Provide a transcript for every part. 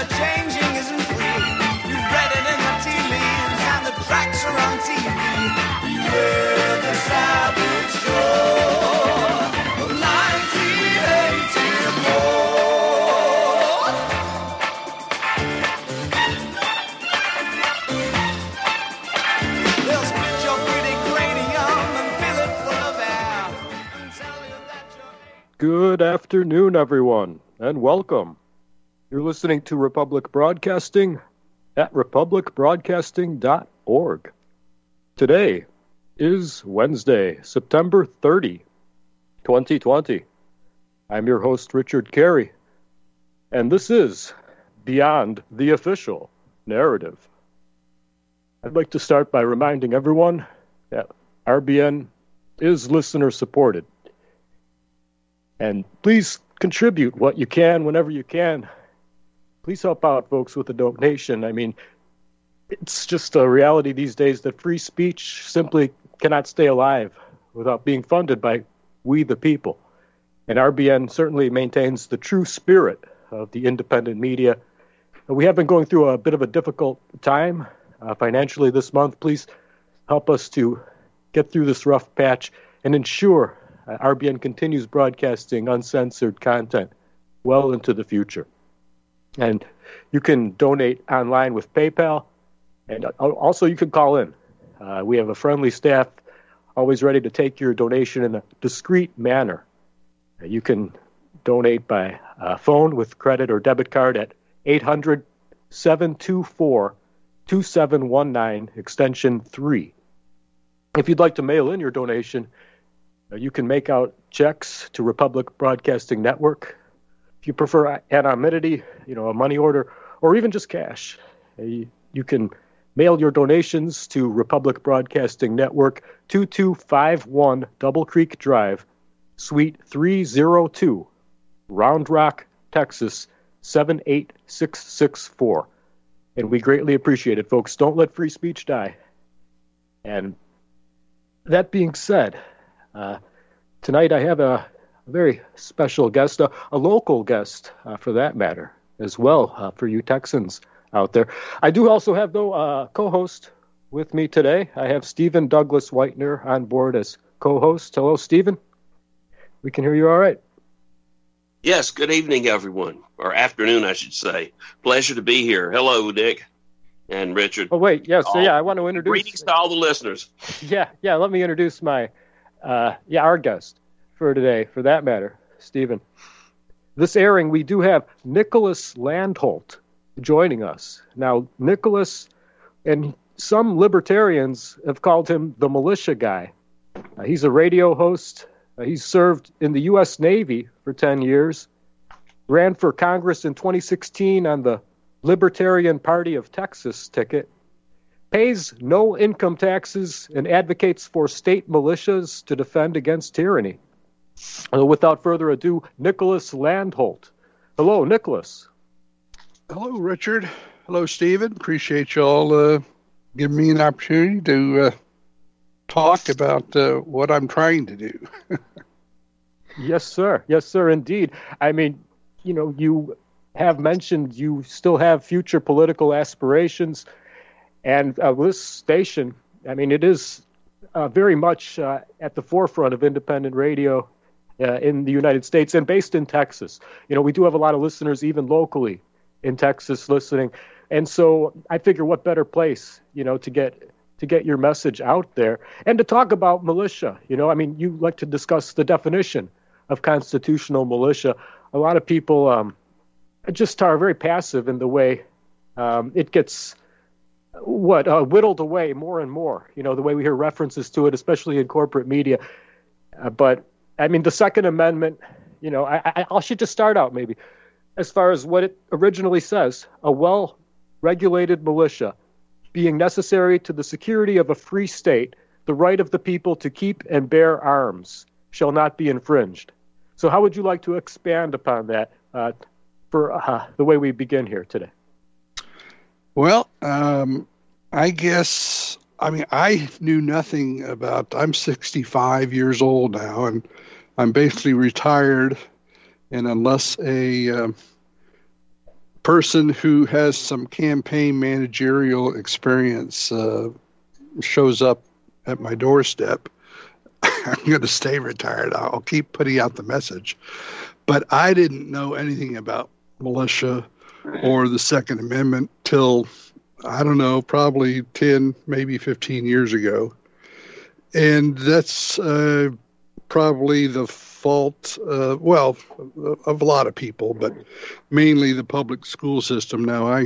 the changing isn't free. You've read it in the tea leaves and the tracks are on TV. Beware the savage shore of 1984. They'll split your pretty cranium and fill it full of air and tell you that you're... Good afternoon, everyone, and welcome. You're listening to Republic Broadcasting at republicbroadcasting.org. Today is Wednesday, September 30, 2020. I'm your host, Richard Carey, and this is Beyond the Official Narrative. I'd like to start by reminding everyone that RBN is listener-supported. And please contribute what you can whenever you can. Please help out, folks, with a donation. I mean, it's just a reality these days that free speech simply cannot stay alive without being funded by we the people. And RBN certainly maintains the true spirit of the independent media. We have been going through a bit of a difficult time financially this month. Please help us to get through this rough patch and ensure RBN continues broadcasting uncensored content well into the future. And you can donate online with PayPal, and also you can call in. We have a friendly staff always ready to take your donation in a discreet manner. You can donate by phone with credit or debit card at 800-724-2719, extension 3. If you'd like to mail in your donation, you can make out checks to Republic Broadcasting Network. If you prefer anonymity, a money order, or even just cash, you can mail your donations to Republic Broadcasting Network, 2251 Double Creek Drive, Suite 302, Round Rock, Texas, 78664. And we greatly appreciate it, folks. Don't let free speech die. And that being said, tonight I have a very special guest, a local guest for that matter, as well, for you Texans out there. I do also have, though, a co-host with me today. I have Stephen Douglas Whitener on board as co-host. Hello, Stephen. We can hear you all right. Yes, good evening, everyone. Or afternoon, I should say. Pleasure to be here. Hello, Nick and Richard. Oh, wait, yes. So, I want to introduce... Greetings to all the listeners. Yeah, let me introduce my... our guest for today, for that matter, Stephen. This airing, we do have Nicholas Landholt joining us. Now, Nicholas, and some libertarians have called him the militia guy. He's a radio host. He's served in the U.S. Navy for 10 years, ran for Congress in 2016 on the Libertarian Party of Texas ticket, pays no income taxes, and advocates for state militias to defend against tyranny. Without further ado, Nicholas Landholt. Hello, Nicholas. Hello, Richard. Hello, Stephen. Appreciate you all giving me an opportunity to talk about what I'm trying to do. Yes, sir. Yes, sir, indeed. I mean, you have mentioned you still have future political aspirations. And this station, I mean, it is very much at the forefront of independent radio in the United States and based in Texas. We do have a lot of listeners even locally in Texas listening. And so I figure what better place, to get your message out there and to talk about militia. I mean, you like to discuss the definition of constitutional militia. A lot of people just are very passive in the way it gets... whittled away more and more, the way we hear references to it, especially in corporate media. But, I mean, the Second Amendment, I should just start out maybe as far as what it originally says: a well-regulated militia being necessary to the security of a free state, the right of the people to keep and bear arms shall not be infringed. So how would you like to expand upon that for the way we begin here today? Well, I guess, I knew nothing about, I'm 65 years old now, and I'm basically retired, and unless a person who has some campaign managerial experience shows up at my doorstep, I'm going to stay retired. I'll keep putting out the message. But I didn't know anything about militia or the Second Amendment till, I don't know, probably 10, maybe 15 years ago. And that's probably the fault, of a lot of people, but mainly the public school system. Now, I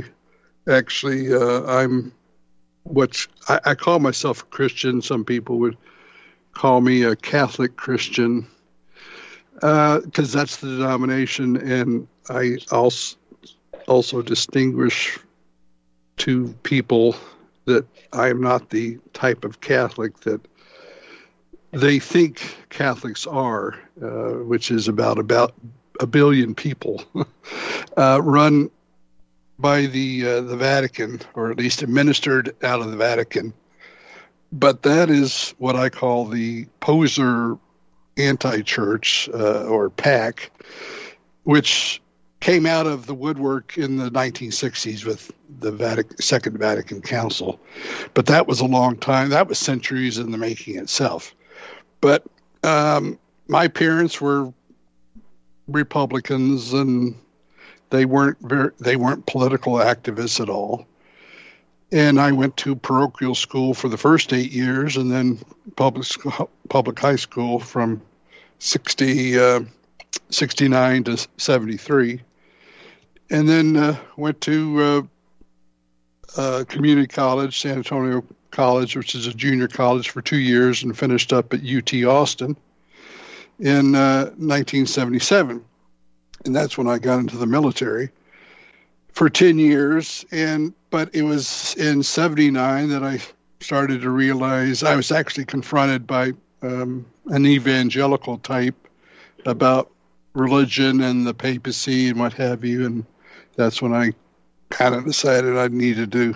call myself a Christian. Some people would call me a Catholic Christian because that's the denomination, and I also distinguish to people that I am not the type of Catholic that they think Catholics are, which is about a billion people, run by the Vatican, or at least administered out of the Vatican. But that is what I call the poser anti-church, or PAC, which came out of the woodwork in the 1960s with the Second Vatican Council. But that was a long time. That was centuries in the making itself. But my parents were Republicans, and they weren't political activists at all. And I went to parochial school for the first 8 years, and then public high school from 69 to 73, and then went to community college, San Antonio College, which is a junior college, for 2 years, and finished up at UT Austin in 1977. And that's when I got into the military for 10 years. But it was in 79 that I started to realize I was actually confronted by an evangelical type about religion and the papacy and what have you. And that's when I kind of decided I needed to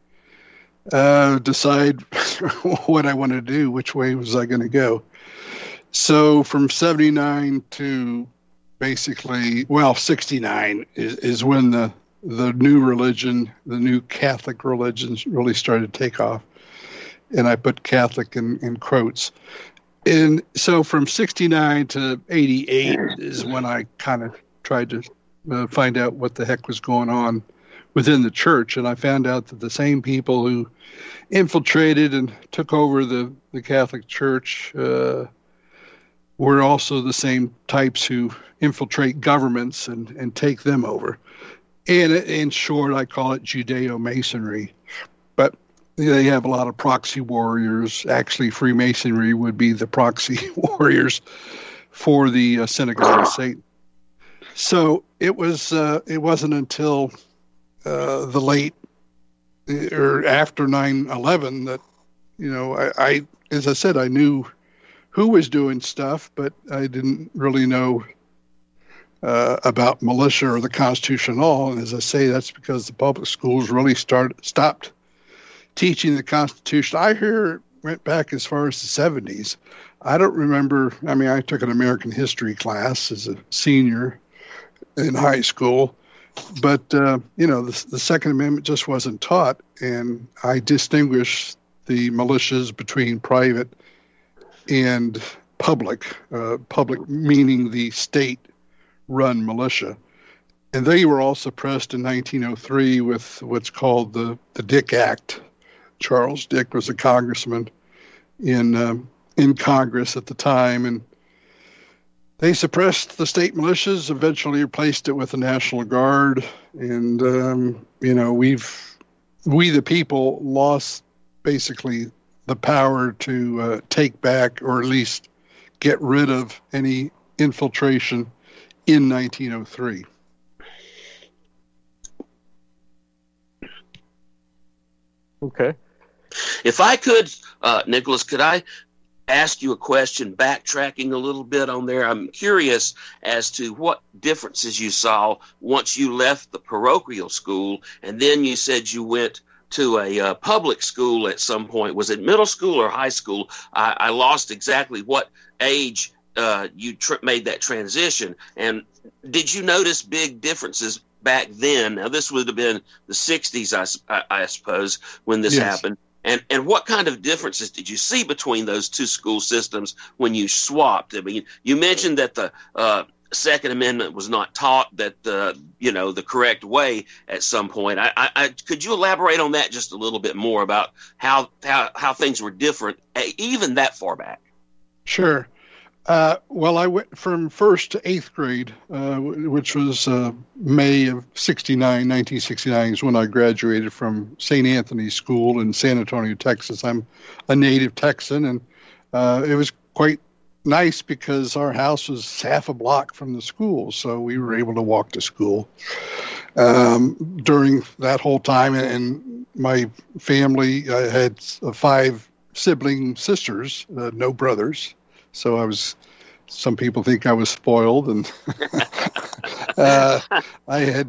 decide what I wanted to do, which way was I going to go. So from 79 to basically, 69 is when the new religion, the new Catholic religions really started to take off. And I put Catholic in quotes. And so from 69 to 88 is when I kind of tried to find out what the heck was going on within the church. And I found out that the same people who infiltrated and took over the Catholic Church were also the same types who infiltrate governments and take them over. And in short, I call it Judeo-Masonry. But they have a lot of proxy warriors. Actually, Freemasonry would be the proxy warriors for the Synagogue of Satan. So it wasn't until the late or after 9/11 that, I as I said, I knew who was doing stuff, but I didn't really know about militia or the Constitution at all. And as I say, that's because the public schools really stopped teaching the Constitution. I hear it went back as far as the 70s. I don't remember. I mean, I took an American history class as a senior in high school, but the Second Amendment just wasn't taught, and I distinguish the militias between private and public. Public meaning the state-run militia, and they were all suppressed in 1903 with what's called the Dick Act. Charles Dick was a congressman in Congress at the time, and they suppressed the state militias, eventually replaced it with the National Guard, and we the people lost basically the power to take back or at least get rid of any infiltration in 1903. Okay. If I could, Nicholas, could I ask you a question, backtracking a little bit on there? I'm curious as to what differences you saw once you left the parochial school, and then you said you went to a public school at some point. Was it middle school or high school? I lost exactly what age you made that transition. And did you notice big differences back then. Now, this would have been the 60s, I suppose, when this Yes. happened. And what kind of differences did you see between those two school systems when you swapped? I mean, you mentioned that the Second Amendment was not taught that the correct way at some point. Could you elaborate on that just a little bit more about how things were different, even that far back? Sure. Well, I went from first to eighth grade, which was May of 1969 is when I graduated from St. Anthony's School in San Antonio, Texas. I'm a native Texan, and it was quite nice because our house was half a block from the school, so we were able to walk to school during that whole time. And my family, I had 5 sibling sisters, no brothers. So some people think I was spoiled, and I had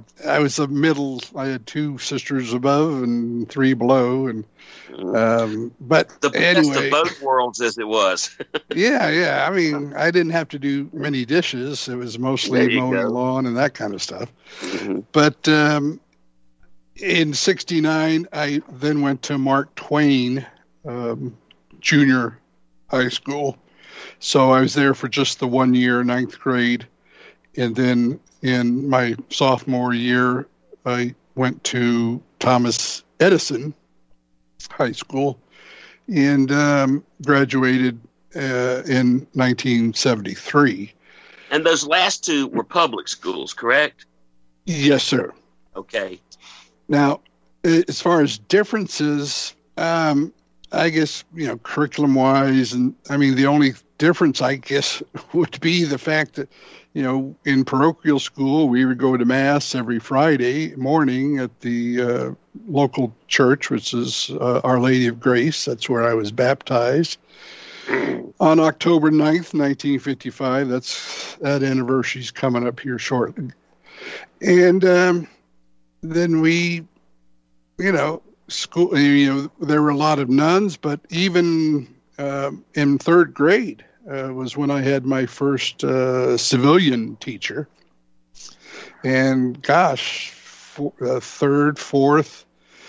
2 sisters above and 3 below, and but the anyway, best of both worlds, as it was. yeah. I mean, I didn't have to do many dishes. It was mostly mowing the lawn and that kind of stuff. Mm-hmm. But in '69, I then went to Mark Twain Junior High School. So I was there for just the 1 year, 9th grade. And then in my sophomore year, I went to Thomas Edison High School and graduated in 1973. And those last 2 were public schools, correct? Yes, sir. Okay. Now, as far as differences, I guess, curriculum-wise, and I mean, the only difference, I guess, would be the fact that, in parochial school, we would go to Mass every Friday morning at the local church, which is Our Lady of Grace. That's where I was baptized. On October 9th, 1955, that anniversary's coming up here shortly. And then we, school, there were a lot of nuns, but even in 3rd grade was when I had my first civilian teacher. And gosh, 3rd, 4th,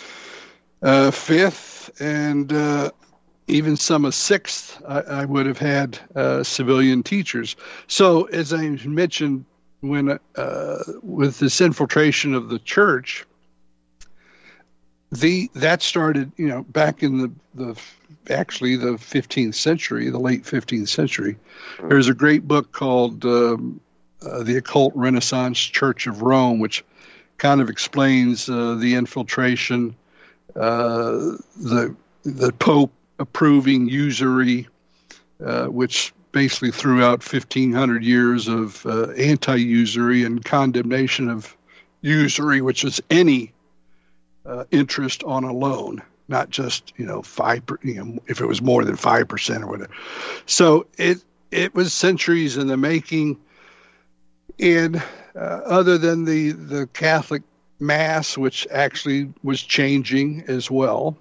5th, and even some of 6th, I would have had civilian teachers. So as I mentioned, when with this infiltration of the church, that started, back in the 15th century, the late 15th century. There's a great book called The Occult Renaissance Church of Rome, which kind of explains the infiltration, the Pope approving usury, which basically threw out 1,500 years of anti-usury and condemnation of usury, which is any interest on a loan, not just 5%, if it was more than 5% or whatever. So it was centuries in the making. And other than the Catholic Mass, which actually was changing as well,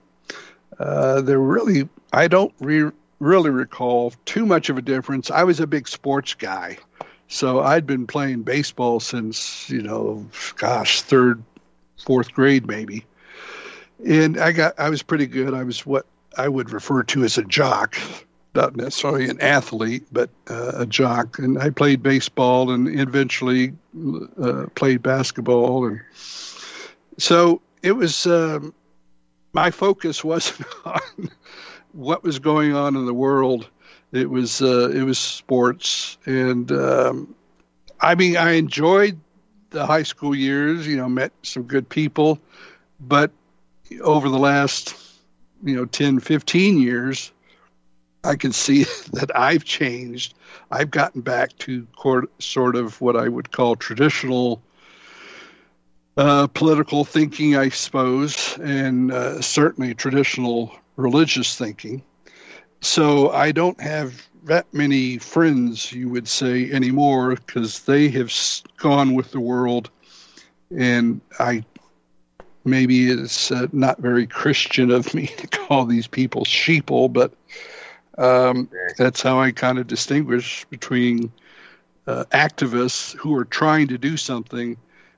I don't really recall too much of a difference. I was a big sports guy, so I'd been playing baseball since 3rd, 4th grade maybe. And I was pretty good. I was what I would refer to as a jock, not necessarily an athlete, but a jock. And I played baseball and eventually played basketball. And so it was, my focus wasn't on what was going on in the world. It was sports. And I enjoyed the high school years, met some good people, but over the last, 10, 15 years, I can see that I've changed. I've gotten back to sort of what I would call traditional political thinking, I suppose, and certainly traditional religious thinking. So I don't have that many friends, you would say, anymore, because they have gone with the world, and maybe it's not very Christian of me to call these people sheeple, but that's how I kind of distinguish between activists who are trying to do something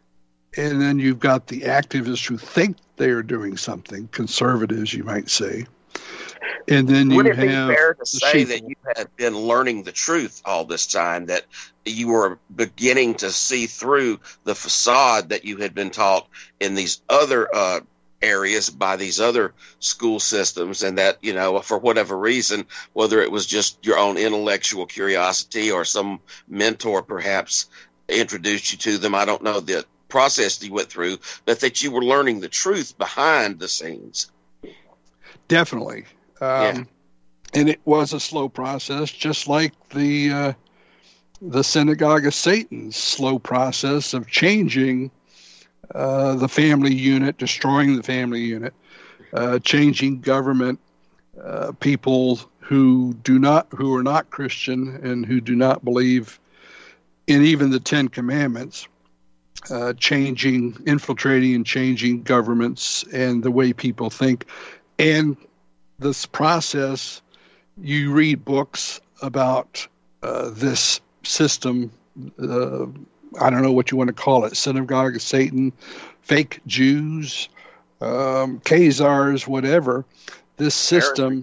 And then you've got the activists who think they are doing something, conservatives, you might say. And then Would you it be have fair to the say sheeple. that you had been learning the truth all this time, that you were beginning to see through the facade that you had been taught in these other areas by these other school systems, and that, you know, for whatever reason, whether it was just your own intellectual curiosity or some mentor perhaps introduced you to them, I don't know the process that you went through, but that you were learning the truth behind the scenes. Definitely. And it was a slow process, just like the Synagogue of Satan's slow process of changing the family unit, destroying the family unit, changing government, people who are not Christian and who do not believe in even the Ten Commandments, infiltrating and changing governments and the way people think. And this process, you read books about this system, I don't know what you want to call it, Synagogue of Satan, fake Jews, Khazars, whatever. This system,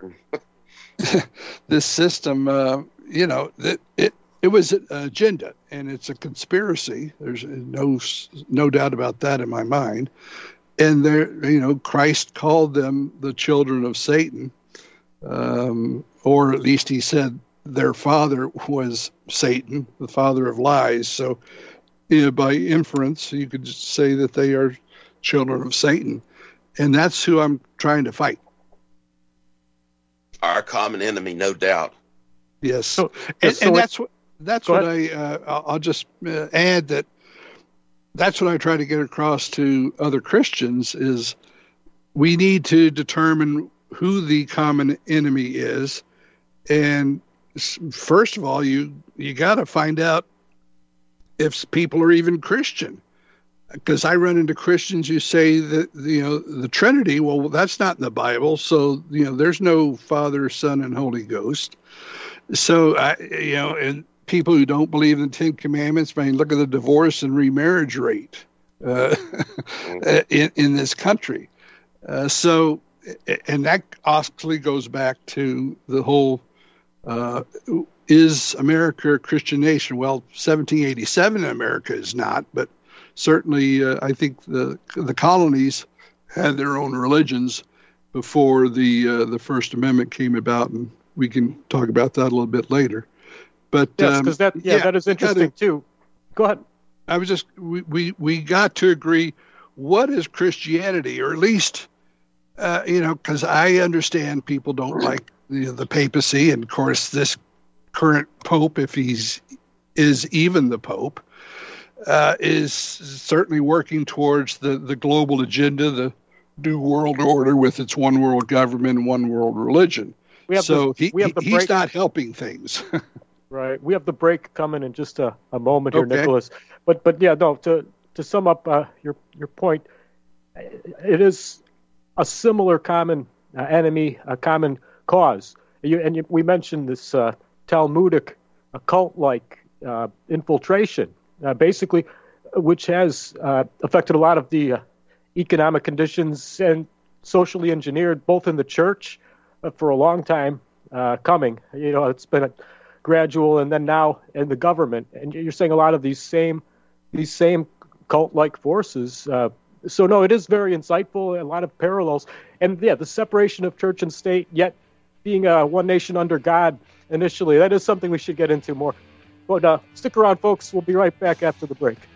it was an agenda, and it's a conspiracy. There's no doubt about that in my mind. And Christ called them the children of Satan, or at least he said their father was Satan, the father of lies. So, by inference, you could just say that they are children of Satan, and that's who I'm trying to fight. Our common enemy, no doubt. Yes, I'll just add that. That's what I try to get across to other Christians is we need to determine who the common enemy is. And first of all, you got to find out if people are even Christian. Because I run into Christians who say that, the Trinity, well, that's not in the Bible. So, there's no Father, Son, and Holy Ghost. So, and people who don't believe in the Ten Commandments, look at the divorce and remarriage rate in this country. And that actually goes back to the whole, is America a Christian nation? Well, 1787 America is not, but certainly I think the colonies had their own religions before the First Amendment came about, and we can talk about that a little bit later. But yes, because that is interesting too. Go ahead. I was just we got to agree what is Christianity, or at least because I understand people don't like the papacy, and of course this current pope, if is even the pope, is certainly working towards the global agenda, the new world order with its one world government and one world religion. He's not helping things. Right. We have the break coming in just a moment here, Nicholas. But yeah, no, to sum up your point, it is a similar common enemy, a common cause. We mentioned this Talmudic occult-like infiltration, basically, which has affected a lot of the economic conditions and socially engineered, both in the church for a long time coming. It's been a gradual, and then now in the government, and you're saying a lot of these same cult-like forces. So no, it is very insightful, a lot of parallels, and the separation of church and state, yet being one nation under God initially. That is something we should get into more. But stick around, folks. We'll be right back after the break.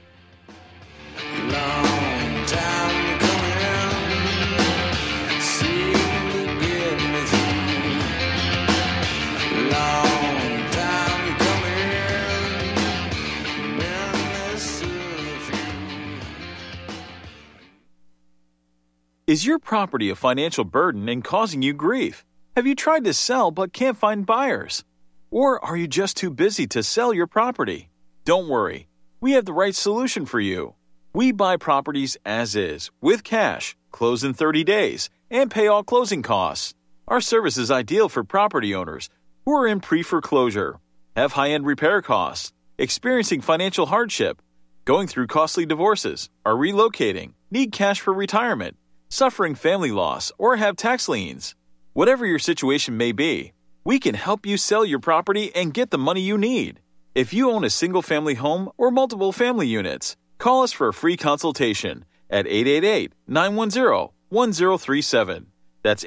Is your property a financial burden and causing you grief? Have you tried to sell but can't find buyers? Or are you just too busy to sell your property? Don't worry. We have the right solution for you. We buy properties as is, with cash, close in 30 days, and pay all closing costs. Our service is ideal for property owners who are in pre-foreclosure, have high-end repair costs, experiencing financial hardship, going through costly divorces, are relocating, need cash for retirement, suffering family loss, or have tax liens. Whatever your situation may be, we can help you sell your property and get the money you need. If you own a single-family home or multiple family units, call us for a free consultation at 888-910-1037. That's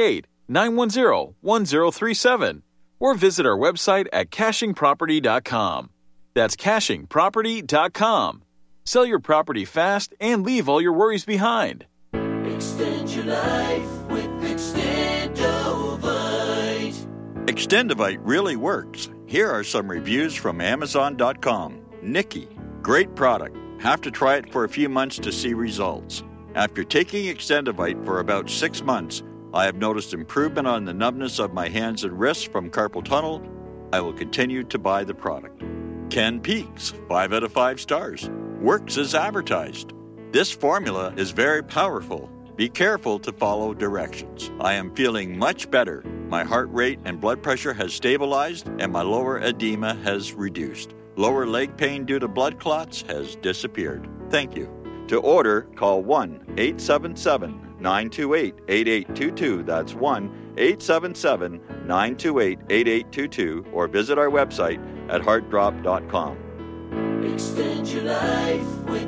888-910-1037. Or visit our website at cachingproperty.com. That's cachingproperty.com. Sell your property fast and leave all your worries behind. Extend your life with Extendovite. Extendovite really works. Here are some reviews from Amazon.com. Nikki, great product. Have to try it for a few months to see results. After taking Extendovite for about 6 months, I have noticed improvement on the numbness of my hands and wrists from carpal tunnel. I will continue to buy the product. Ken Peaks, 5 out of 5 stars. Works as advertised. This formula is very powerful. Be careful to follow directions. I am feeling much better. My heart rate and blood pressure has stabilized and my lower edema has reduced. Lower leg pain due to blood clots has disappeared. Thank you. To order, call 1-877-928-8822. That's 1-877-928-8822 or visit our website at heartdrop.com. Extend your life with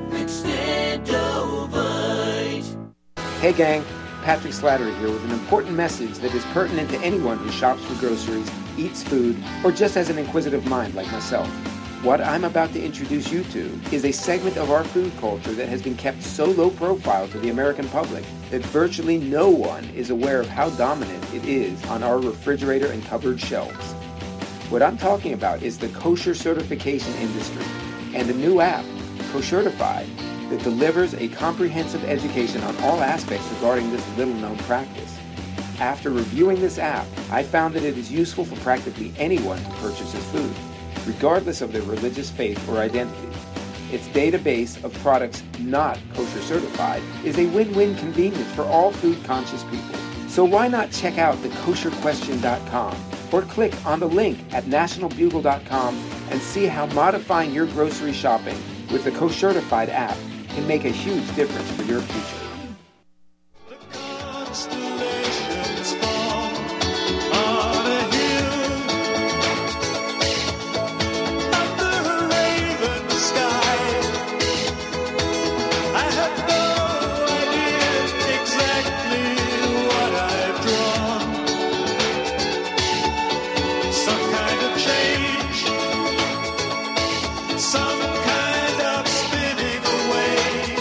Extendovite. Hey gang, Patrick Slattery here with an important message that is pertinent to anyone who shops for groceries, eats food, or just has an inquisitive mind like myself. What I'm about to introduce you to is a segment of our food culture that has been kept so low profile to the American public that virtually no one is aware of how dominant it is on our refrigerator and cupboard shelves. What I'm talking about is the kosher certification industry and a new app, Koshertified, that delivers a comprehensive education on all aspects regarding this little-known practice. After reviewing this app, I found that it is useful for practically anyone who purchases food, regardless of their religious faith or identity. Its database of products not kosher certified is a win-win convenience for all food-conscious people. So why not check out thekosherquestion.com or click on the link at nationalbugle.com and see how modifying your grocery shopping with the Koshertified app can make a huge difference for your future. The constellations fall on a hill under a raven sky. I have no idea exactly what I've drawn. Some kind of change, some kind of spinning away.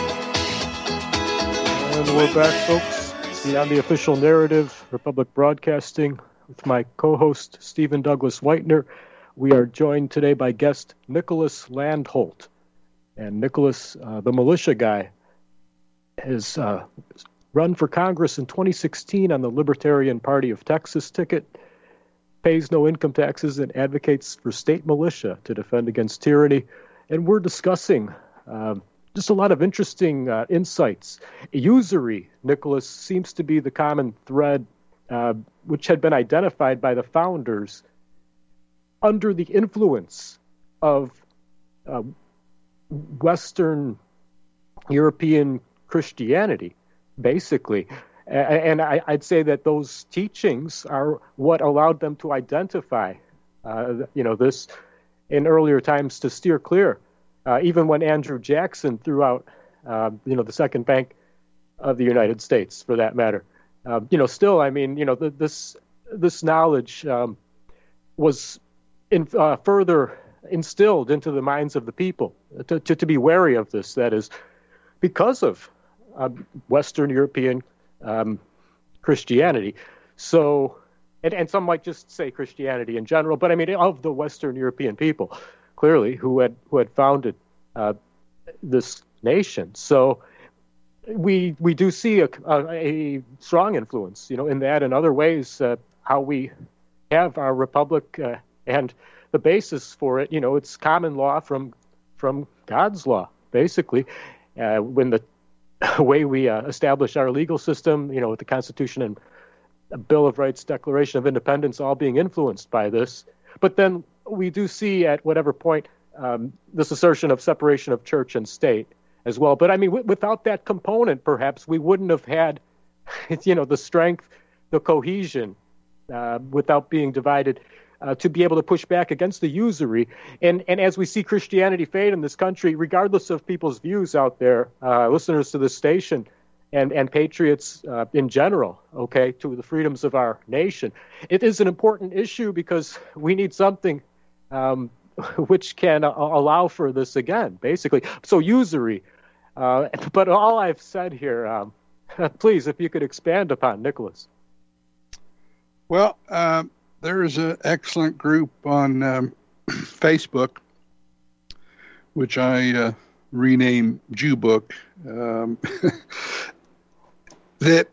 And we're back, folks. Beyond the Official Narrative, Republic Broadcasting, with my co-host, Stephen Douglas Whitener. We are joined today by guest Nicholas Landholt. And Nicholas, the militia guy, has run for Congress in 2016 on the Libertarian Party of Texas ticket, pays no income taxes, and advocates for state militia to defend against tyranny. And we're discussing just a lot of interesting insights. Usury, Nicholas, seems to be the common thread which had been identified by the founders under the influence of Western European Christianity, basically. And I'd say that those teachings are what allowed them to identify, this in earlier times to steer clear. Even when Andrew Jackson threw out, the Second Bank of the United States, for that matter. Still, I mean, this knowledge was further instilled into the minds of the people to be wary of this. That is because of Western European Christianity. So, and some might just say Christianity in general, but I mean of the Western European people, clearly, who had founded this nation. So we do see a strong influence, in that and other ways, how we have our republic and the basis for it. It's common law from God's law, basically. When the way we establish our legal system, with the Constitution and Bill of Rights, Declaration of Independence, all being influenced by this. But then we do see at whatever point this assertion of separation of church and state as well. But I mean, without that component, perhaps we wouldn't have had, the strength, the cohesion, without being divided, to be able to push back against the usury. And as we see Christianity fade in this country, regardless of people's views out there, listeners to this station and patriots in general, okay, to the freedoms of our nation, it is an important issue because we need something which can allow for this again, basically. So usury. But all I've said here, please, if you could expand upon, Nicholas. Well, there is an excellent group on Facebook, which I renamed Jewbook, that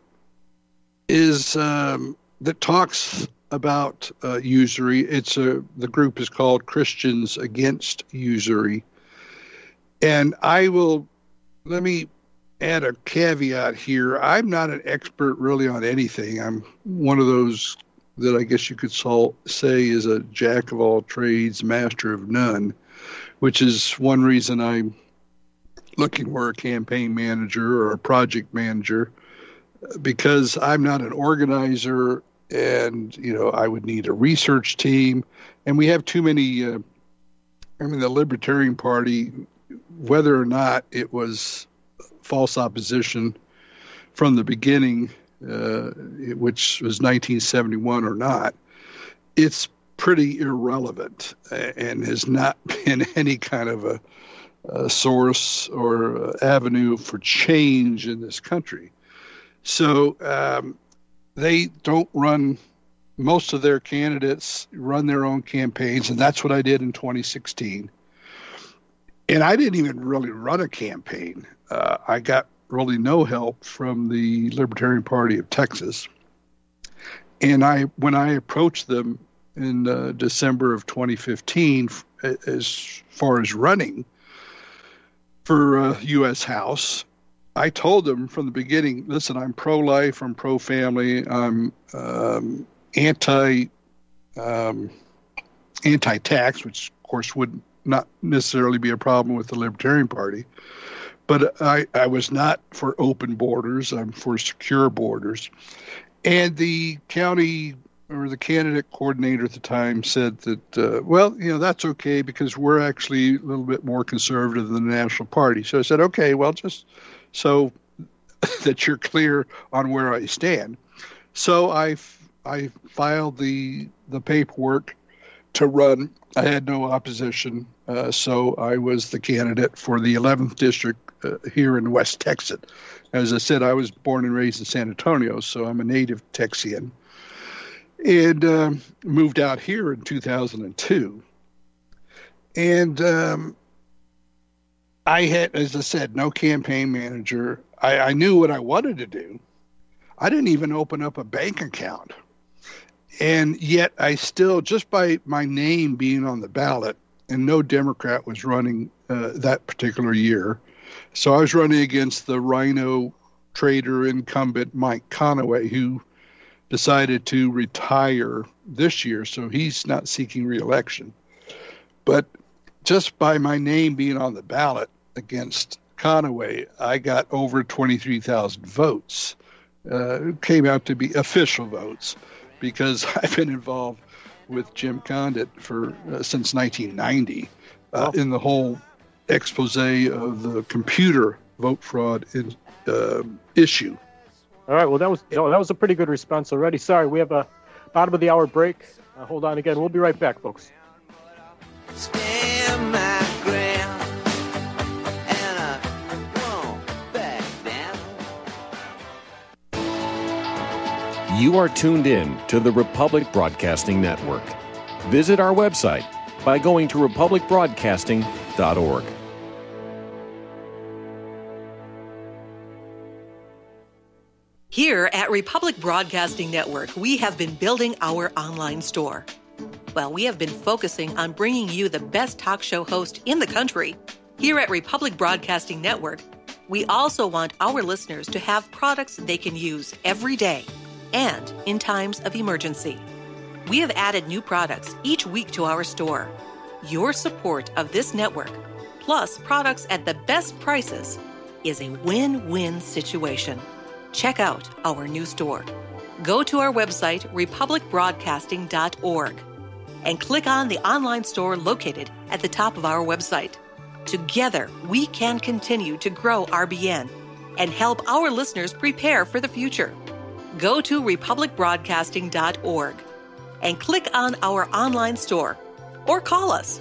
talks about usury. The group is called Christians Against Usury, and let me add a caveat here. I'm not an expert really on anything. I'm one of those that I guess you could say is a jack of all trades, master of none, which is one reason I'm looking for a campaign manager or a project manager, because I'm not an organizer, and I would need a research team, and we have too many. The Libertarian Party, whether or not it was false opposition from the beginning, which was 1971 or not, it's pretty irrelevant and has not been any kind of a source or avenue for change in this country. So they don't run, most of their candidates run their own campaigns, and that's what I did in 2016. And I didn't even really run a campaign. I got really no help from the Libertarian Party of Texas. And when I approached them in December of 2015, as far as running for U.S. House, I told them from the beginning, listen, I'm pro-life, I'm pro-family, I'm anti-tax, which of course would not necessarily be a problem with the Libertarian Party. But I was not for open borders. I'm for secure borders. And the county or the candidate coordinator at the time said that, that's okay because we're actually a little bit more conservative than the National Party. So I said, okay, well, just so that you're clear on where I stand. So I filed the paperwork to run. I had no opposition, so I was the candidate for the 11th district here in West Texas. As I said, I was born and raised in San Antonio, so I'm a native Texian, and moved out here in 2002. And I had, as I said, no campaign manager. I knew what I wanted to do. I didn't even open up a bank account. And yet I still, just by my name being on the ballot, and no Democrat was running that particular year. So I was running against the Rhino trader incumbent Mike Conaway, who decided to retire this year, so he's not seeking re-election. But just by my name being on the ballot against Conaway, I got over 23,000 votes. It came out to be official votes, because I've been involved with Jim Condit since 1990 in the whole expose of the computer vote fraud issue. All right. Well, that was a pretty good response already. Sorry, we have a bottom of the hour break. Hold on again. We'll be right back, folks. Stand my ground, and I won't back down. You are tuned in to the Republic Broadcasting Network. Visit our website by going to republicbroadcasting.org. Here at Republic Broadcasting Network, we have been building our online store. Well, we have been focusing on bringing you the best talk show host in the country. Here at Republic Broadcasting Network, we also want our listeners to have products they can use every day and in times of emergency. We have added new products each week to our store. Your support of this network, plus products at the best prices, is a win-win situation. Check out our new store. Go to our website, republicbroadcasting.org, and click on the online store located at the top of our website. Together, we can continue to grow RBN and help our listeners prepare for the future. Go to republicbroadcasting.org and click on our online store or call us.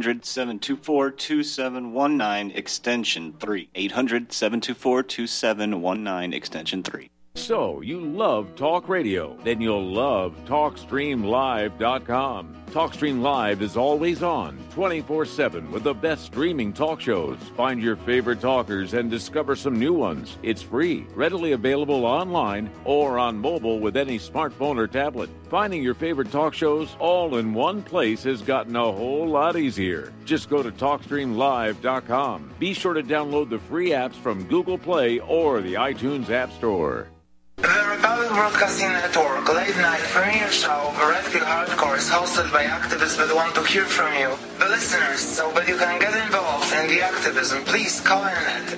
800-724-2719, extension 3. 800-724-2719, extension 3. So, you love talk radio? Then you'll love TalkStreamLive.com. TalkStream Live is always on, 24/7, with the best streaming talk shows. Find your favorite talkers and discover some new ones. It's free, readily available online or on mobile with any smartphone or tablet. Finding your favorite talk shows all in one place has gotten a whole lot easier. Just go to TalkStreamLive.com. Be sure to download the free apps from Google Play or the iTunes App Store. The Republic Broadcasting Network late night premiere show of Red Pill Hardcore is hosted by activists that want to hear from you, the listeners. So that you can get involved in the activism, please call in at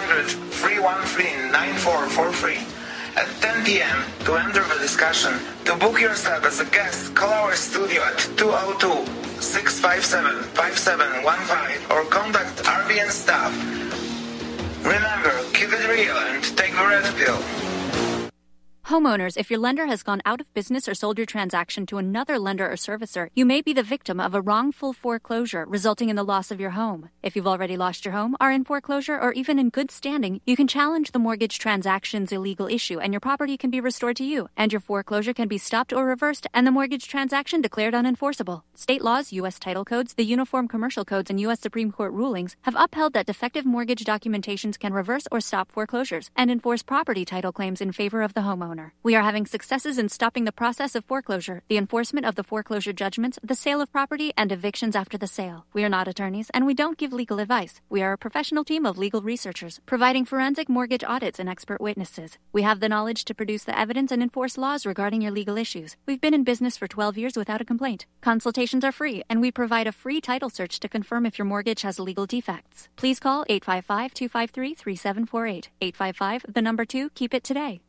800-313-9443 at 10 p.m. to enter the discussion. To book yourself as a guest, call our studio at 202-657-5715 or contact RBN staff. Remember, keep it real and take the red pill. Homeowners, if your lender has gone out of business or sold your transaction to another lender or servicer, you may be the victim of a wrongful foreclosure, resulting in the loss of your home. If you've already lost your home, are in foreclosure, or even in good standing, you can challenge the mortgage transaction's illegal issue, and your property can be restored to you, and your foreclosure can be stopped or reversed, and the mortgage transaction declared unenforceable. State laws, U.S. title codes, the Uniform Commercial Codes, and U.S. Supreme Court rulings have upheld that defective mortgage documentations can reverse or stop foreclosures and enforce property title claims in favor of the homeowner. We are having successes in stopping the process of foreclosure, the enforcement of the foreclosure judgments, the sale of property, and evictions after the sale. We are not attorneys, and we don't give legal advice. We are a professional team of legal researchers, providing forensic mortgage audits and expert witnesses. We have the knowledge to produce the evidence and enforce laws regarding your legal issues. We've been in business for 12 years without a complaint. Consultations are free, and we provide a free title search to confirm if your mortgage has legal defects. Please call 855-253-3748. 855, the number 2, keep it today.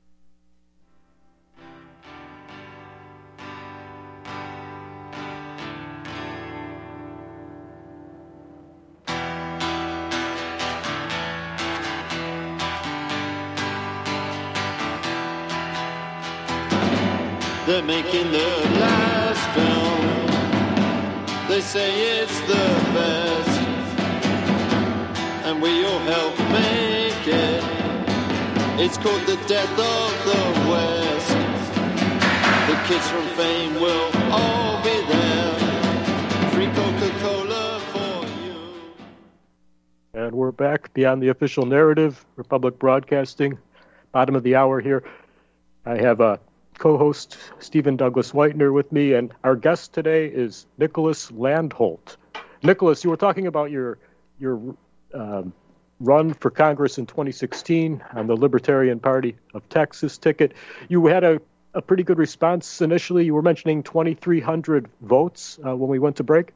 They're making the last film. They say it's the best, and we all help make it. It's called The Death of the West. The kids from Fame will all be there. Free Coca-Cola for you. And we're back beyond the official narrative, Republic Broadcasting, bottom of the hour here. I have a co-host Stephen Douglas Whitener with me, and our guest today is Nicholas Landholt. Nicholas, you were talking about your run for Congress in 2016 on the Libertarian Party of Texas ticket. You had a pretty good response initially. You were mentioning 2,300 votes when we went to break.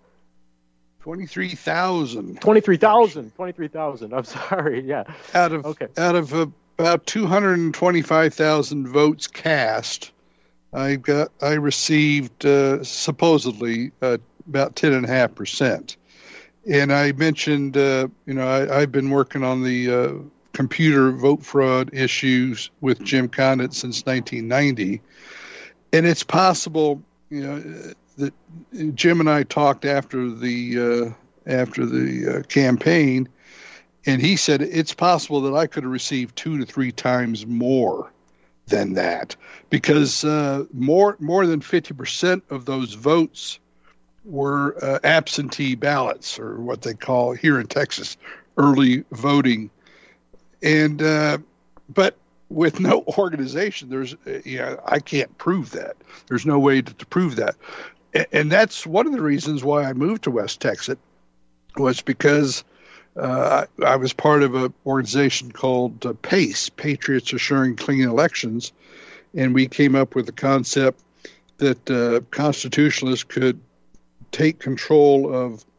23,000. 23,000. I'm sorry. Yeah. Out of about 225,000 votes cast, I received supposedly about 10.5%. And I mentioned, I've been working on the computer vote fraud issues with Jim Condit since 1990, and it's possible, that Jim and I talked after the campaign. And he said it's possible that I could have received 2 to 3 times more than that, because more than 50% of those votes were absentee ballots, or what they call here in Texas early voting. And but with no organization, I can't prove that. There's no way to prove that, and that's one of the reasons why I moved to West Texas, was because I was part of an organization called PACE, Patriots Assuring Clean Elections, and we came up with the concept that constitutionalists could take control of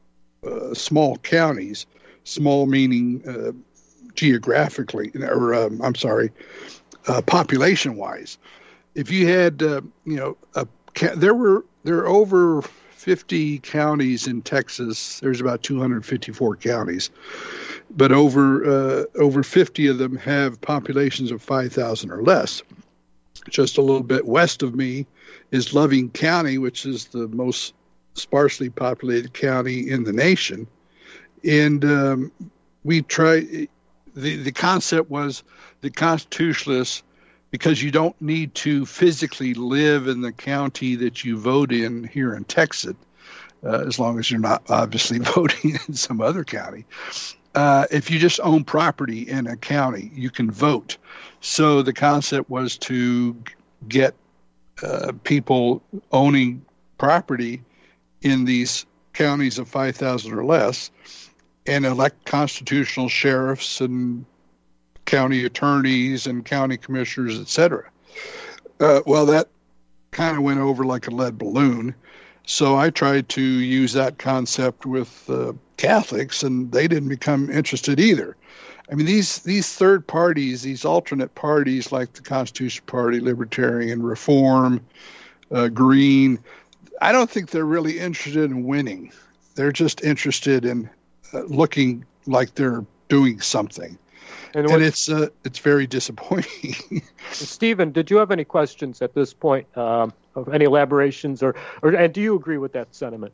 small counties, small meaning geographically, or population-wise. If you had, there are over 50 counties in Texas. There's about 254 counties, but over 50 of them have populations of 5,000 or less. Just a little bit west of me is Loving County, which is the most sparsely populated county in the nation. And we tried, the concept was the constitutionalists, because you don't need to physically live in the county that you vote in here in Texas, as long as you're not obviously voting in some other county. If you just own property in a county, you can vote. So the concept was to get people owning property in these counties of 5,000 or less and elect constitutional sheriffs and county attorneys and county commissioners, etc. Well, that kind of went over like a lead balloon. So I tried to use that concept with Catholics, and they didn't become interested either. I mean, these third parties, these alternate parties like the Constitution Party, Libertarian, Reform, Green, I don't think they're really interested in winning. They're just interested in looking like they're doing something. And it's very disappointing. Stephen, did you have any questions at this point, of any elaborations, and do you agree with that sentiment?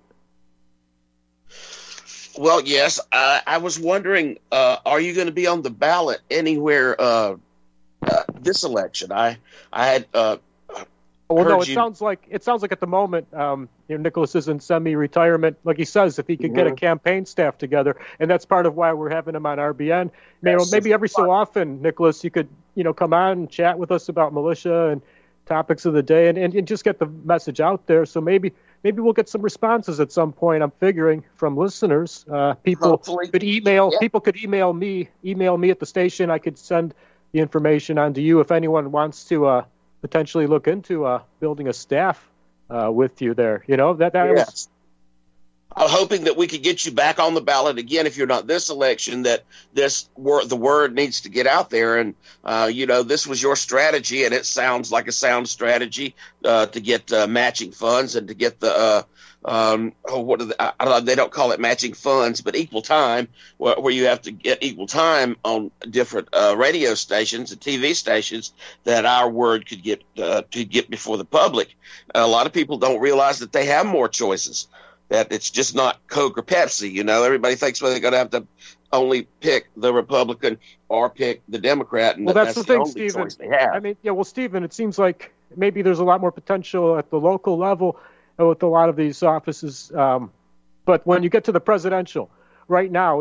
Well, yes. I was wondering, are you going to be on the ballot anywhere this election? I had. Well, no. It sounds like at the moment, Nicholas is in semi-retirement. Like he says, if he could get a campaign staff together, and that's part of why we're having him on RBN. Maybe every so often, Nicholas, you could come on and chat with us about militia and topics of the day, and just get the message out there. So maybe we'll get some responses at some point. I'm figuring from listeners. People could email. Yeah. People could email me at the station. I could send the information on to you if anyone wants to potentially look into building a staff with you there. Was. I'm hoping that we could get you back on the ballot again if you're not this election. That the word needs to get out there, and this was your strategy, and it sounds like a sound strategy to get matching funds and to get the they don't call it matching funds, but equal time, where you have to get equal time on different radio stations and TV stations, that our word could get to get before the public. A lot of people don't realize that they have more choices, that it's just not Coke or Pepsi. Everybody thinks they're going to have to only pick the Republican or pick the Democrat, and that's the thing, only Stephen. Choice they have. I mean, Stephen, it seems like maybe there's a lot more potential at the local level with a lot of these offices, but when you get to the presidential, right now,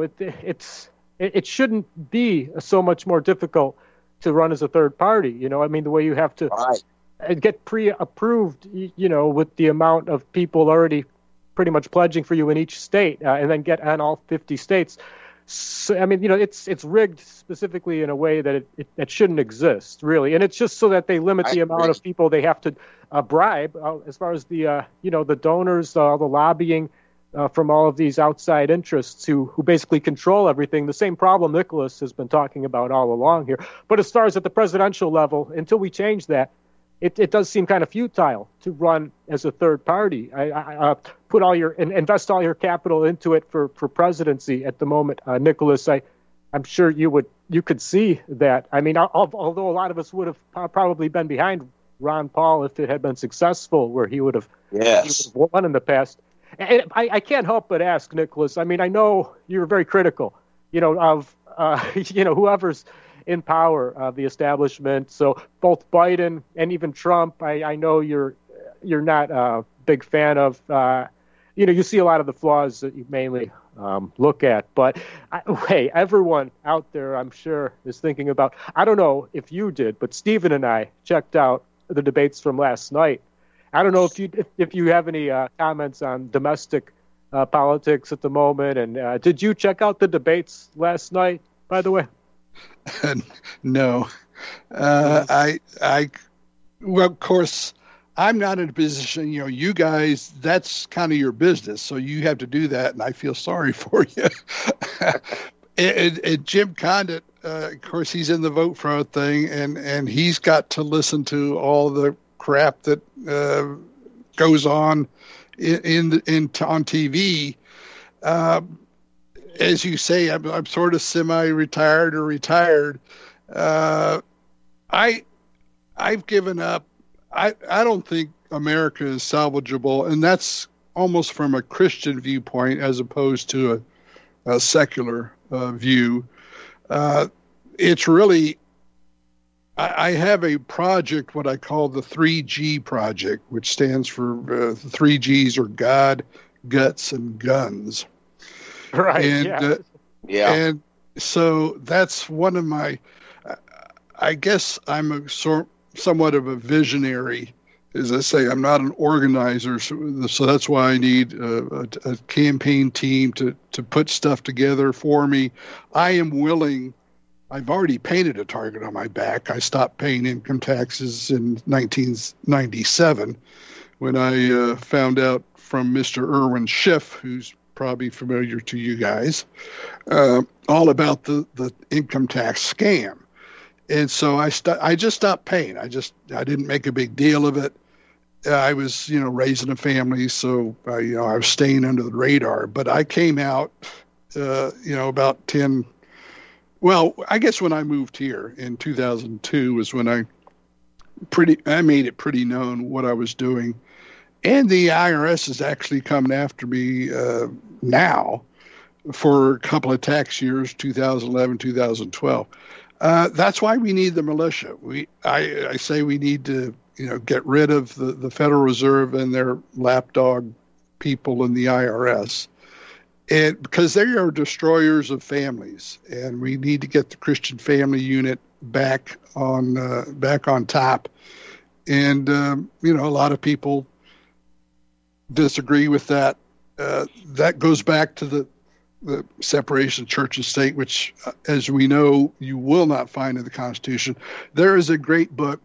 it shouldn't be so much more difficult to run as a third party. I mean, the way you have to get pre-approved, with the amount of people already pretty much pledging for you in each state, and then get on all 50 states. So, I mean, it's rigged specifically in a way that it shouldn't exist, really. And it's just so that they limit the amount of people they have to bribe, as far as the donors, all the lobbying from all of these outside interests who basically control everything. The same problem Nicholas has been talking about all along here. But as far as at the presidential level, until we change that, it does seem kind of futile to run as a third party. I put invest all your capital into it for presidency at the moment, Nicholas. I'm sure you could see that. I mean, although a lot of us would have probably been behind Ron Paul if it had been successful, where he would have won in the past. And I can't help but ask, Nicholas. I mean, I know you're very critical, of whoever's in power of the establishment. So both Biden and even Trump, I know you're not a big fan of. You see a lot of the flaws that you mainly look at. But hey, everyone out there, I'm sure, is thinking about. I don't know if you did, but Stephen and I checked out the debates from last night. I don't know if you have any comments on domestic politics at the moment. And did you check out the debates last night, by the way? No. Well, of course, I'm not in a position, you guys, that's kind of your business. So you have to do that. And I feel sorry for you. and Jim Condit, of course, he's in the Vote For Our thing, and he's got to listen to all the crap that goes on on TV. As you say, I'm sort of semi-retired or retired. I've given up. I don't think America is salvageable, and that's almost from a Christian viewpoint as opposed to a secular view. It's really, I have a project, what I call the 3G project, which stands for the 3 Gs are God, guts, and guns. Right. And, and so that's one of my, I guess I'm somewhat of a visionary. As I say, I'm not an organizer, so that's why I need a campaign team to put stuff together for me. I am willing. I've already painted a target on my back. I stopped paying income taxes in 1997 when I found out from Mr. Irwin Schiff, who's probably familiar to you guys, all about the income tax scam. And so I just stopped paying. I didn't make a big deal of it. I was, raising a family, so I was staying under the radar. But I came out, about 10. Well, I guess when I moved here in 2002 was when I made it pretty known what I was doing. And the IRS is actually coming after me now for a couple of tax years, 2011, 2012. That's why we need the militia. I say we need to, get rid of the Federal Reserve and their lapdog people in the IRS, and because they are destroyers of families, and we need to get the Christian Family Unit back on top. And a lot of people disagree with that. That goes back to the separation of church and state, which, as we know, you will not find in the Constitution. There is a great book.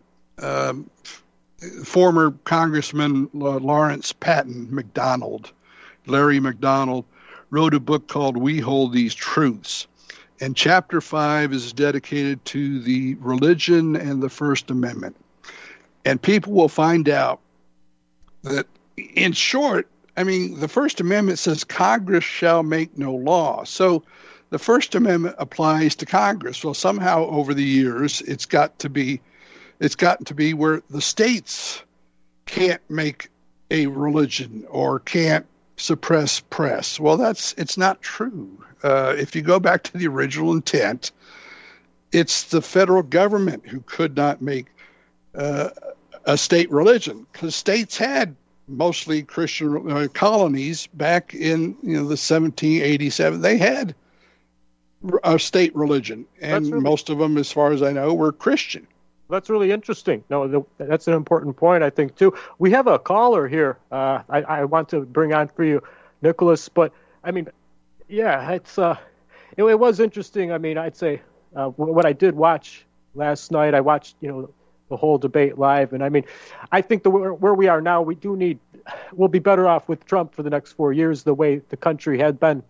Former Congressman Lawrence Patton McDonald, Larry McDonald, wrote a book called We Hold These Truths. And Chapter 5 is dedicated to the religion and the First Amendment. And people will find out that, in short, the First Amendment says Congress shall make no law. So the First Amendment applies to Congress. Well, somehow over the years, it's gotten to be where the states can't make a religion or can't suppress press. Well, it's not true. If you go back to the original intent, it's the federal government who could not make a state religion, because states had mostly Christian colonies back in the 1787. They had a state religion, and most of them, as far as I know, were Christian. That's really interesting. No, that's an important point, I think, too. We have a caller here I want to bring on for you, Nicholas. But, it's it was interesting. I'd say what I did watch last night, I watched, the whole debate live. And, I think where we are now, we'll be better off with Trump for the next 4 years, the way the country had been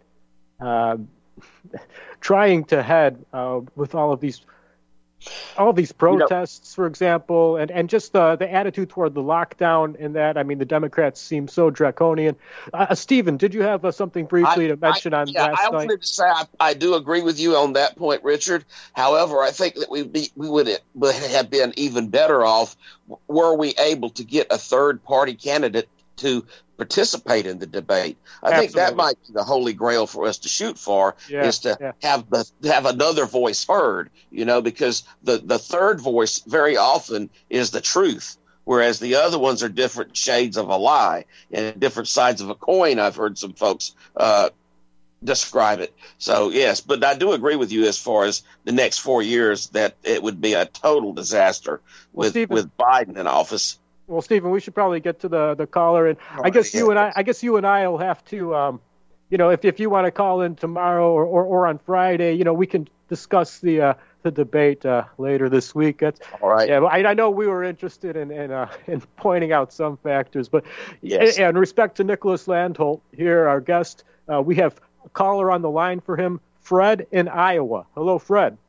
trying to head with all of these protests, for example, and just the attitude toward the lockdown and that. The Democrats seem so draconian. Stephen, did you have something briefly to mention on last night? I wanted to say I do agree with you on that point, Richard. However, I think that we would have been even better off were we able to get a third-party candidate to participate in the debate. I think that might be the holy grail for us to shoot for, is to have another voice heard, because the third voice very often is the truth, whereas the other ones are different shades of a lie and different sides of a coin. I've heard some folks describe it. So, yes, but I do agree with you as far as the next 4 years that it would be a total disaster with Biden in office. Well, Stephen, we should probably get to the caller, and I guess you and I will have to, if you want to call in tomorrow or on Friday, we can discuss the the debate later this week. That's all right. Yeah, I know we were interested in pointing out some factors, but yes. In respect to Nicholas Landholt here, our guest, we have a caller on the line for him, Fred in Iowa. Hello, Fred.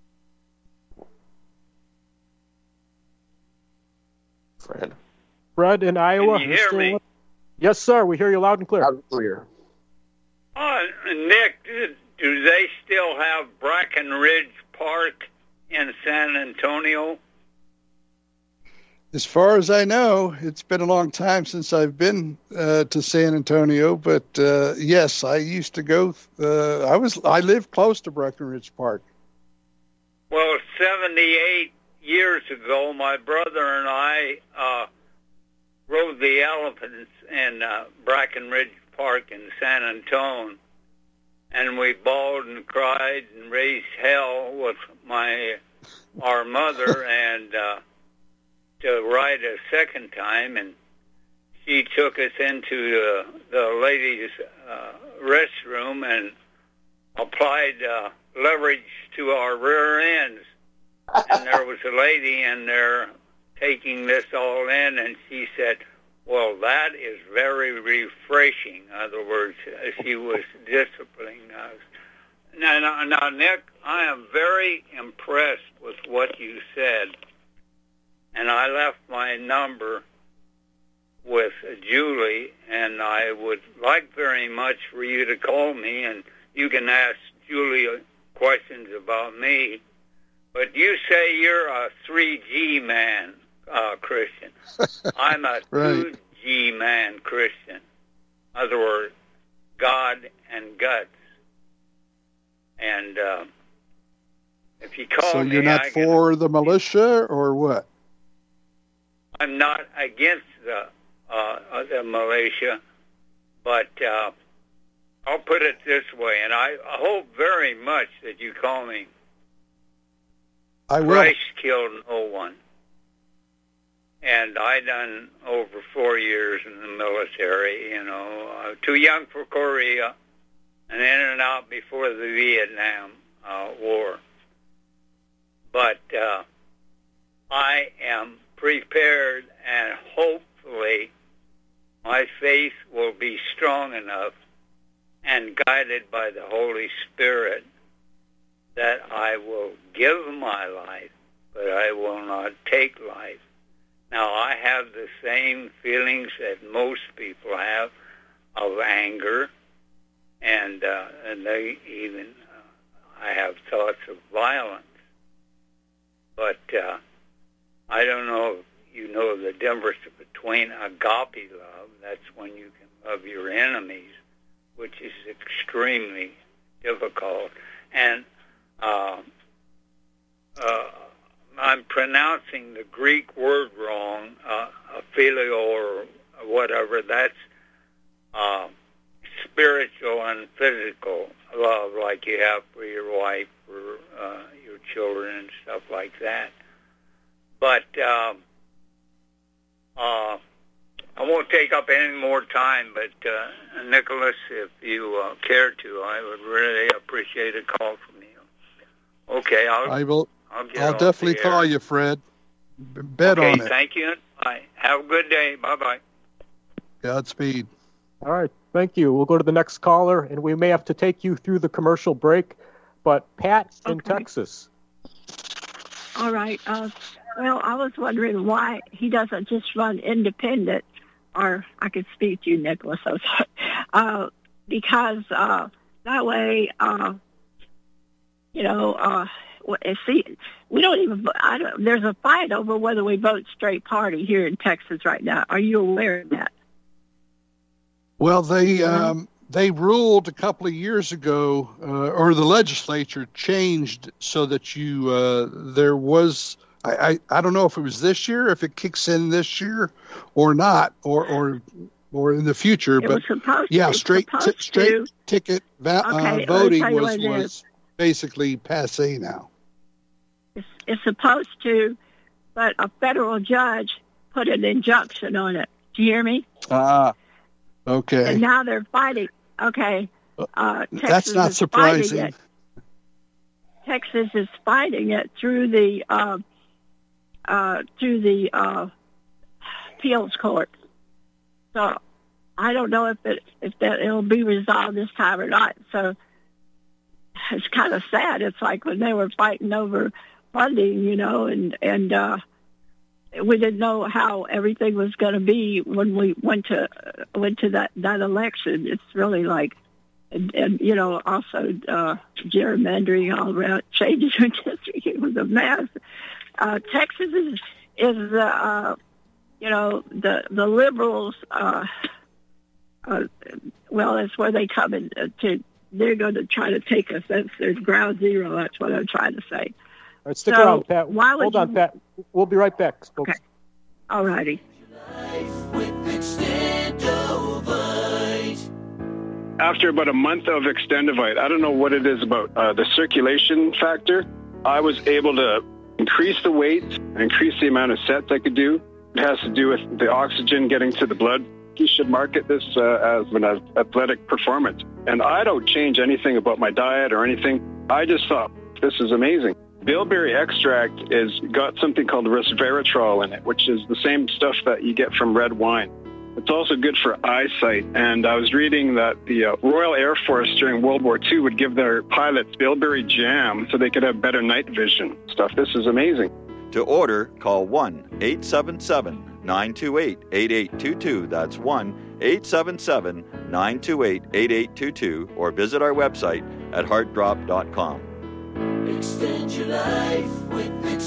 Fred in Iowa. Can you hear me? Yes, sir. We hear you loud and clear. Loud and clear. Nick, do they still have Brackenridge Park in San Antonio? As far as I know, it's been a long time since I've been to San Antonio, but yes, I used to go. I lived close to Breckenridge Park. Well, 78 years ago, my brother and I rode the elephants in Brackenridge Park in San Antonio, and we bawled and cried and raised hell with our mother and to ride a second time, and she took us into the ladies' restroom and applied leverage to our rear ends. And there was a lady in there taking this all in, and she said, well, that is very refreshing. In other words, she was disciplining us. Now, Nick, I am very impressed with what you said, and I left my number with Julie, and I would like very much for you to call me, and you can ask Julie questions about me. But you say you're a 3G man, Christian. I'm a 2G man, Christian. In other words, God and guts. And if you call so me... So you're not for the militia, or what? I'm not against the militia, but I'll put it this way, and I hope very much that you call me. I will. Christ killed no one. And I done over 4 years in the military, too young for Korea, and in and out before the Vietnam War. But I am prepared, and hopefully my faith will be strong enough and guided by the Holy Spirit that I will give my life, but I will not take life. Now, I have the same feelings that most people have of anger, and they even, I have thoughts of violence. But I don't know if you know the difference between agape love, that's when you can love your enemies, which is extremely difficult, and I'm pronouncing the Greek word wrong, phileo or whatever. That's spiritual and physical love, like you have for your wife or your children and stuff like that. But I won't take up any more time, but Nicholas, if you care to, I would really appreciate a call from you. Okay, I'll definitely call you, Fred. Bet on it. Thank you. Bye. Have a good day. Bye-bye. Godspeed. All right, thank you. We'll go to the next caller, and we may have to take you through the commercial break. But Pat in Texas. All right. Well, I was wondering why he doesn't just run independent, or I could speak to you, Nicholas, because that way, see, we don't even, there's a fight over whether we vote straight party here in Texas right now. Are you aware of that? Well, they ruled a couple of years ago, or the legislature changed so that there was, I don't know if it was this year, if it kicks in this year or not, or in the future, but straight ticket voting was basically passé now. It's supposed to, but a federal judge put an injunction on it. Do you hear me? Okay. And now they're fighting. Okay. That's not surprising. Texas is fighting it through the appeals court. So I don't know if it'll be resolved this time or not. So it's kind of sad. It's like when they were fighting over funding, and we didn't know how everything was going to be when we went to that election. It's really like, and also gerrymandering all around, changing your district. It was a mess. Texas is the liberals. Well, that's where they come in to. They're going to try to take us. There's ground zero. That's what I'm trying to say. All right, stick around, Pat. Hold on, Pat. We'll be right back, folks. Okay. All righty. After about a month of Extendivite, I don't know what it is about the circulation factor. I was able to increase the weight, increase the amount of sets I could do. It has to do with the oxygen getting to the blood. You should market this as an athletic performance. And I don't change anything about my diet or anything. I just thought, this is amazing. Bilberry extract is got something called resveratrol in it, which is the same stuff that you get from red wine. It's also good for eyesight. And I was reading that the Royal Air Force during World War II would give their pilots bilberry jam so they could have better night vision stuff. This is amazing. To order, call 1-877-928-8822. That's 1-877-928-8822. Or visit our website at heartdrop.com. Extend your life with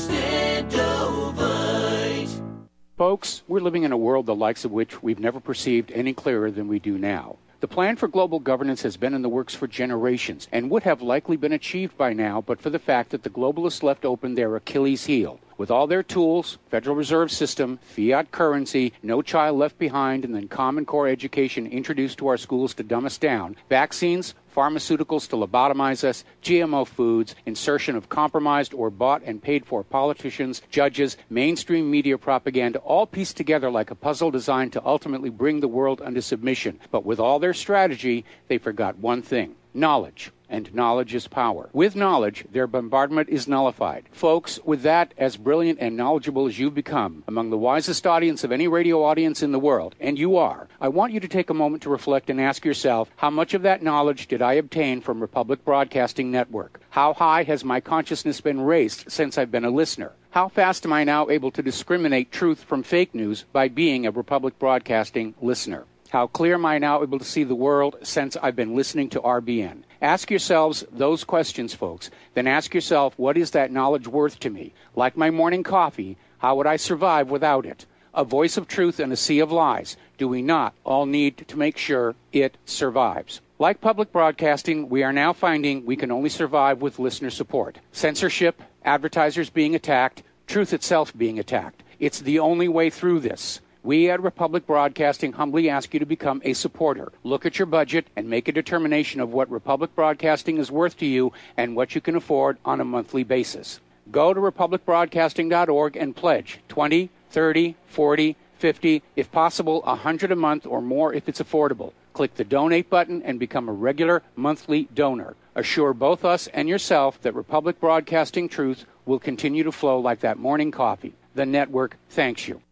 Extendovite. Folks, we're living in a world the likes of which we've never perceived any clearer than we do now. The plan for global governance has been in the works for generations and would have likely been achieved by now but for the fact that the globalists left open their Achilles heel. With all their tools, Federal Reserve System, fiat currency, no child left behind, and then Common Core education introduced to our schools to dumb us down, vaccines, pharmaceuticals to lobotomize us, GMO foods, insertion of compromised or bought and paid for politicians, judges, mainstream media propaganda, all pieced together like a puzzle designed to ultimately bring the world under submission. But with all their strategy, they forgot one thing: knowledge. And knowledge is power. With knowledge, their bombardment is nullified. Folks, with that, as brilliant and knowledgeable as you've become, among the wisest audience of any radio audience in the world, and you are, I want you to take a moment to reflect and ask yourself, how much of that knowledge did I obtain from Republic Broadcasting Network? How high has my consciousness been raised since I've been a listener? How fast am I now able to discriminate truth from fake news by being a Republic Broadcasting listener? How clear am I now able to see the world since I've been listening to RBN? Ask yourselves those questions, folks. Then ask yourself, what is that knowledge worth to me? Like my morning coffee, how would I survive without it? A voice of truth in a sea of lies. Do we not all need to make sure it survives? Like public broadcasting, we are now finding we can only survive with listener support. Censorship, advertisers being attacked, truth itself being attacked. It's the only way through this. We at Republic Broadcasting humbly ask you to become a supporter. Look at your budget and make a determination of what Republic Broadcasting is worth to you and what you can afford on a monthly basis. Go to republicbroadcasting.org and pledge $20, $30, $40, $50, if possible, $100 a month or more if it's affordable. Click the donate button and become a regular monthly donor. Assure both us and yourself that Republic Broadcasting truth will continue to flow like that morning coffee. The network thanks you.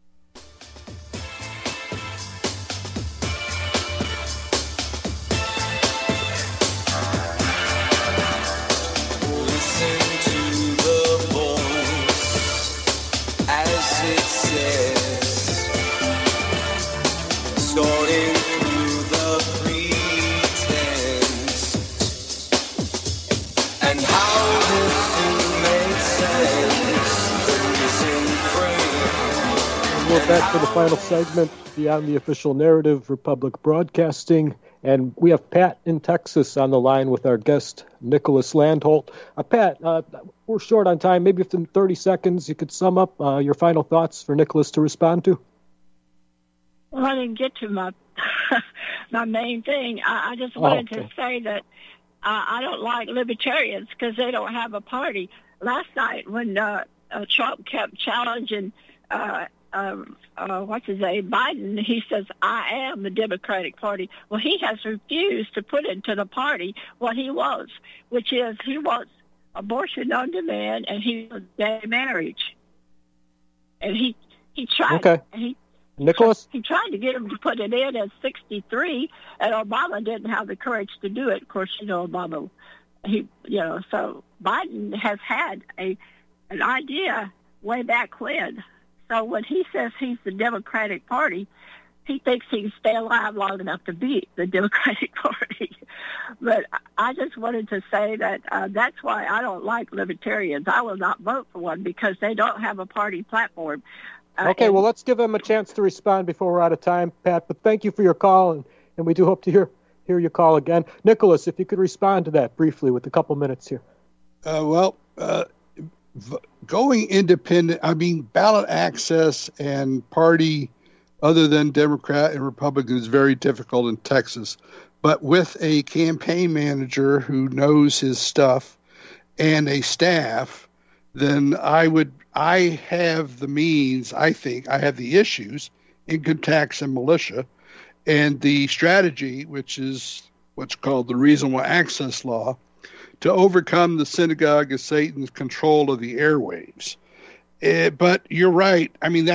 We're back for the final segment, Beyond the Official Narrative, Republic Broadcasting. And we have Pat in Texas on the line with our guest, Nicholas Landholt. Pat, we're short on time. Maybe within 30 seconds you could sum up your final thoughts for Nicholas to respond to. Well, I didn't get to my main thing. I just wanted to say that I don't like libertarians because they don't have a party. Last night when Trump kept challenging what's his name, Biden, he says, I am the Democratic Party. Well, he has refused to put into the party what he wants, which is he wants abortion on demand, and he was gay marriage. And he tried. Okay. Nicholas? He tried to get him to put it in at 63, and Obama didn't have the courage to do it. Of course, Obama, so Biden has had an idea way back when. So when he says he's the Democratic Party, he thinks he can stay alive long enough to beat the Democratic Party. But I just wanted to say that that's why I don't like libertarians. I will not vote for one because they don't have a party platform. Okay, well, let's give them a chance to respond before we're out of time, Pat. But thank you for your call, and we do hope to hear your call again. Nicholas, if you could respond to that briefly with a couple minutes here. Going independent, ballot access and party other than Democrat and Republican is very difficult in Texas. But with a campaign manager who knows his stuff and a staff, then I have the means, I think, I have the issues, income tax and militia, and the strategy, which is what's called the reasonable access law, to overcome the synagogue of Satan's control of the airwaves. But you're right.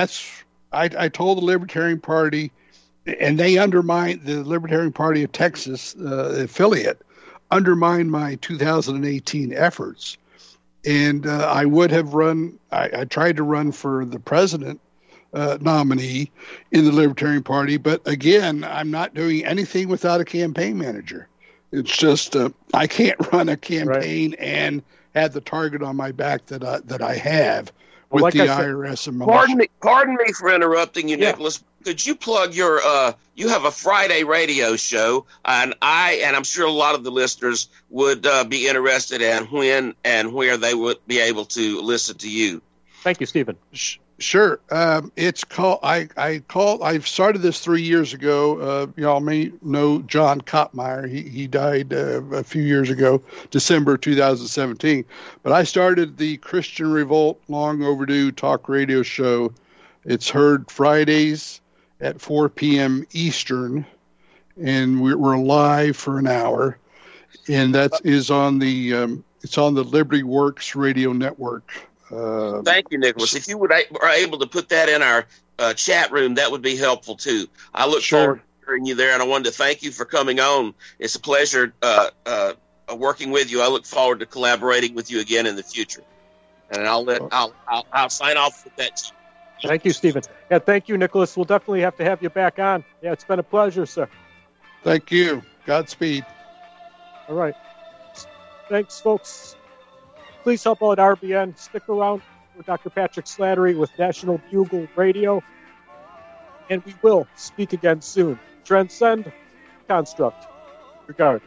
I told the Libertarian Party, and they undermined the Libertarian Party of Texas affiliate, undermined my 2018 efforts. And I would have run, I tried to run for the president nominee in the Libertarian Party. But again, I'm not doing anything without a campaign manager. It's just I can't run a campaign and have the target on my back that I have with the IRS and militia. Pardon me for interrupting you, Nicholas. Could you plug your you have a Friday radio show, and I'm sure a lot of the listeners would be interested in when and where they would be able to listen to you. Thank you, Stephen. Sure. It's called. I've started this 3 years ago. Y'all may know John Kottmeyer. He died a few years ago, December 2017. But I started the Christian Revolt Long Overdue talk radio show. It's heard Fridays at 4 p.m. Eastern, and we're live for an hour, and that is on the it's on the Liberty Works Radio Network. Thank you, Nicholas. If you are able to put that in our chat room, that would be helpful too. I look forward to hearing you there, and I wanted to thank you for coming on. It's a pleasure working with you. I look forward to collaborating with you again in the future. And I'll sign off with that. Thank you, Stephen. Yeah, thank you, Nicholas. We'll definitely have to have you back on. Yeah, it's been a pleasure, sir. Thank you. Godspeed. All right. Thanks, folks. Please help out RBN. Stick around for Dr. Patrick Slattery with National Bugle Radio. And we will speak again soon. Transcend, construct. Regards.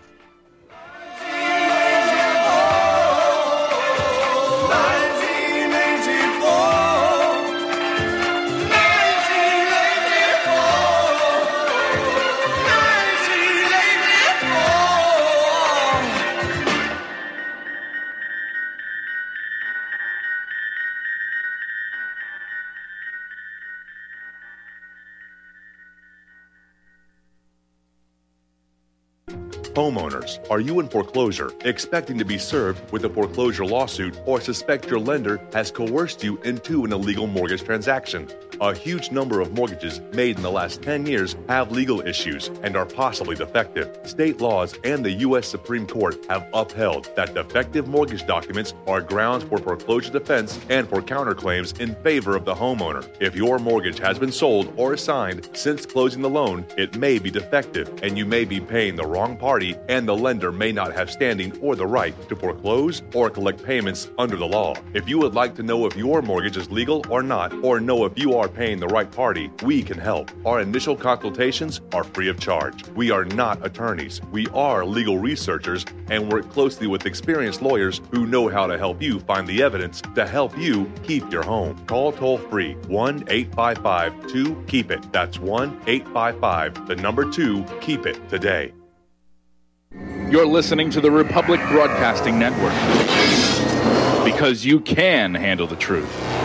Homeowners, are you in foreclosure, expecting to be served with a foreclosure lawsuit, or suspect your lender has coerced you into an illegal mortgage transaction? A huge number of mortgages made in the last 10 years have legal issues and are possibly defective. State laws and the U.S. Supreme Court have upheld that defective mortgage documents are grounds for foreclosure defense and for counterclaims in favor of the homeowner. If your mortgage has been sold or assigned since closing the loan, it may be defective and you may be paying the wrong party, and the lender may not have standing or the right to foreclose or collect payments under the law. If you would like to know if your mortgage is legal or not, or know if you are paying the right party, we can help. Our initial consultations are free of charge. We are not attorneys. We are legal researchers and work closely with experienced lawyers who know how to help you find the evidence to help you keep your home. Call toll-free 1-855-2-KEEP-IT. That's 1-855-2-KEEP-IT today. You're listening to the Republic Broadcasting Network, because you can handle the truth.